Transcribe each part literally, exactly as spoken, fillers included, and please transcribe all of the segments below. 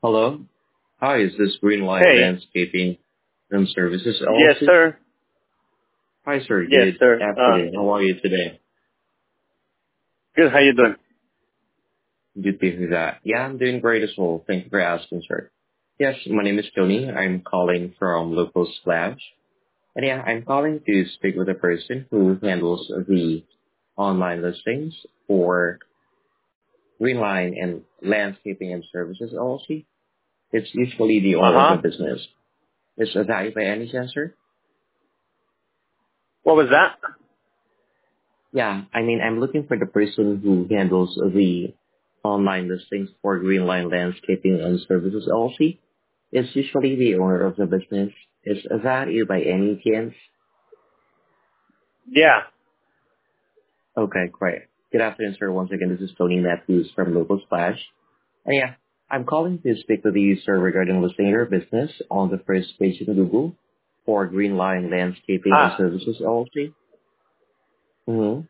Hello. Hi, is this Greenlight Hey. Landscaping and Services Yes, L L C? sir. Hi, sir. Yes, Good sir. Uh, afternoon. How are you today? good. How you doing? Good to hear that. Yeah, I'm doing great as well. Thank you for asking, sir. Yes, my name is Tony. I'm calling from Local Splash. And yeah, I'm calling to speak with a person who handles the online listings for Greenline and Landscaping and Services L L C. It's usually the Uh owner of the huh. business. Is that you by any chance, sir? What was that? Yeah, I mean, I'm looking for the person who handles the online listings for Greenline Landscaping and Services L L C. It's usually the owner of the business. Is that you by any chance? Yeah. Okay, great. Good afternoon, sir. Once again, this is Tony Matthews from Local Splash. And yeah, I'm calling to speak with you, sir, regarding listing your business on the first page in Google for Greenline Landscaping and Ah. Services L L C. Mm-hmm.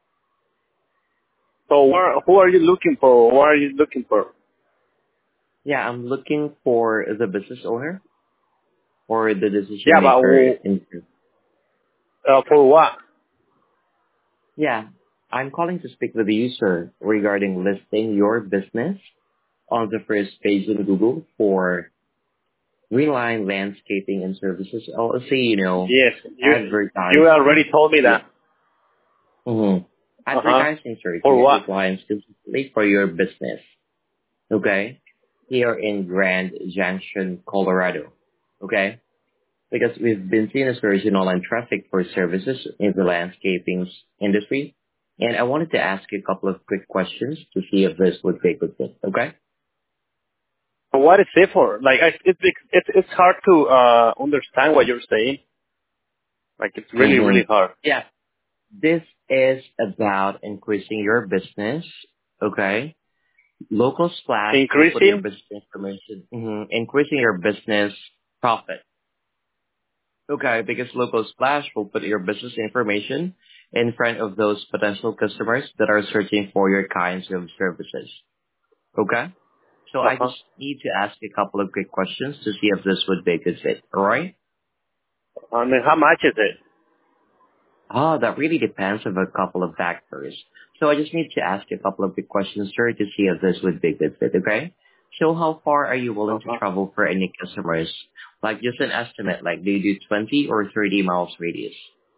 So where, who are you looking for? What are you looking for? Yeah, I'm looking for the business owner or the decision Yeah, but maker who- in. uh, for what? Yeah, I'm calling to speak with the user regarding listing your business on the first page in Google for Greenline Landscaping and Services L L C, you know, Yes. You you already advertising. told me Yeah. that. Mm-hmm. Uh huh. Advertising, sorry, to For get what? your clients specifically for your business. Okay? Here in Grand Junction, Colorado. Okay? Because we've been seeing a surge in online traffic for services in the landscaping industry. And I wanted to ask you a couple of quick questions to see if this would be a good thing. Okay? What is it for? Like, I, it's it's it's hard to uh understand what you're saying. Like, it's really Mm-hmm. really hard. Yeah. This is about increasing your business. Okay? Local Splash will put your Increasing? business information, hmm increasing your business profit. Okay, because Local Splash will put your business information in front of those potential customers that are searching for your kinds of services. Okay? So Uh I huh. just need to ask a couple of quick questions to see if this would be a good fit. All right? I mean, how much is it? Ah, that really depends on a couple of factors. So I just need to ask you a couple of quick questions, sir, to see if this would be a good fit, okay? So how far are you Uh willing to huh. travel for any customers? Like just an estimate, like do you do twenty or thirty miles radius?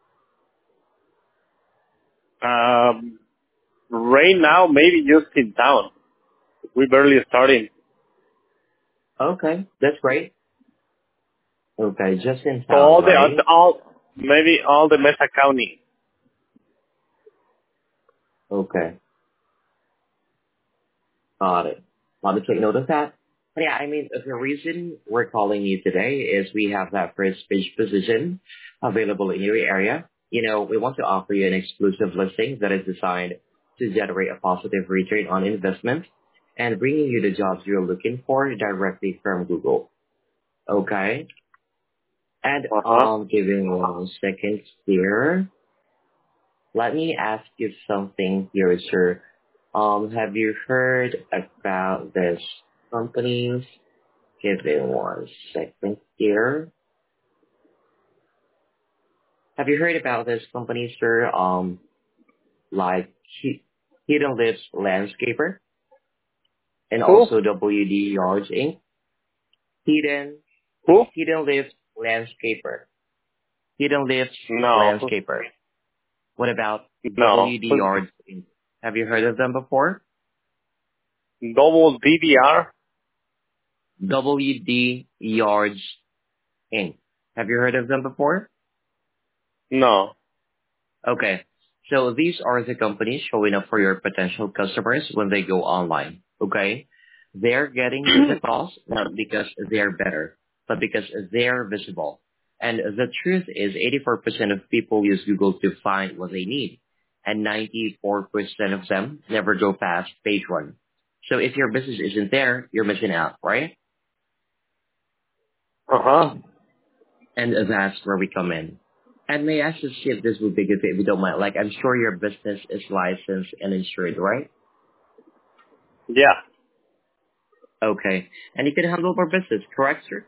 Um, right now, maybe just in town. We barely starting. Okay, that's great. Okay, just in So town, all the right? all maybe all the Mesa County. Okay, got it. Let me take note of that. But yeah, I mean, the reason we're calling you today is we have that first page position available in your area. You know, we want to offer you an exclusive listing that is designed to generate a positive return on investment and bringing you the jobs you're looking for directly from Google. Okay? And Uh huh. um, give me one second here. Let me ask you something here, sir. Um, have you heard about this companies? Give me one second here. Have you heard about this company, sir? Um, like He- Hidden Lips Landscaper and Who? also W D Yards Incorporated. Hidden Who? Hidden Lips Landscaper. Hidden Lips No. Landscaper. What about No. W D Yards Incorporated? Have you heard of them before? Double D D R? W D Yards Incorporated. Have you heard of them before? No. Okay. So these are the companies showing up for your potential customers when they go online. Okay. They're getting the calls not because they're better, but because they're visible. And the truth is eighty-four percent of people use Google to find what they need. And ninety-four percent of them never go past page one. So if your business isn't there, you're missing out, right? Uh huh. And that's where we come in. And may I ask you if this would be good if you don't mind? Like, I'm sure your business is licensed and insured, right? Yeah. Okay. And you can handle more business, correct, sir?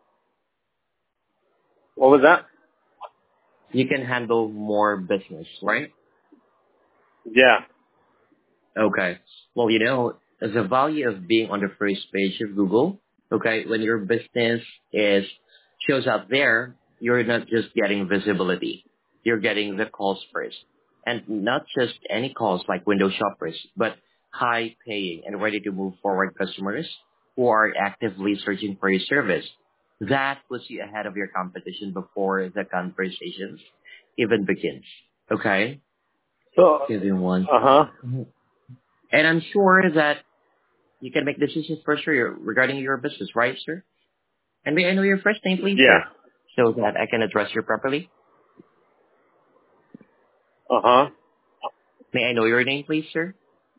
What was that? You can handle more business, right? Yeah. Okay. Well, you know, the value of being on the first page of Google, okay, when your business is shows up there, you're not just getting visibility. You're getting the calls first. And not just any calls like window shoppers, but high paying and ready to move forward customers who are actively searching for your service. That puts you ahead of your competition before the conversations even begins. Okay? So, Give me one. uh huh. And I'm sure that you can make decisions for sure regarding your business, right, sir? And may I know your first name, please, Yeah. sir, so that I can address you properly? Uh huh. May I know your name, please, sir?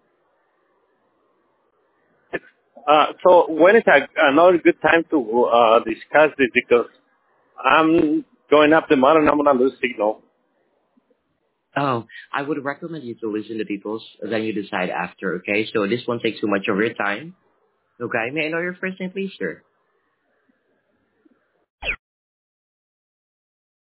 Uh, so when is a, another good time to uh, discuss this? Because I'm going up the mountain, I'm gonna lose signal. Oh, I would recommend you to listen to details, then you decide after, okay? So this won't take too much of your time, okay? May I know your first name, please, sir?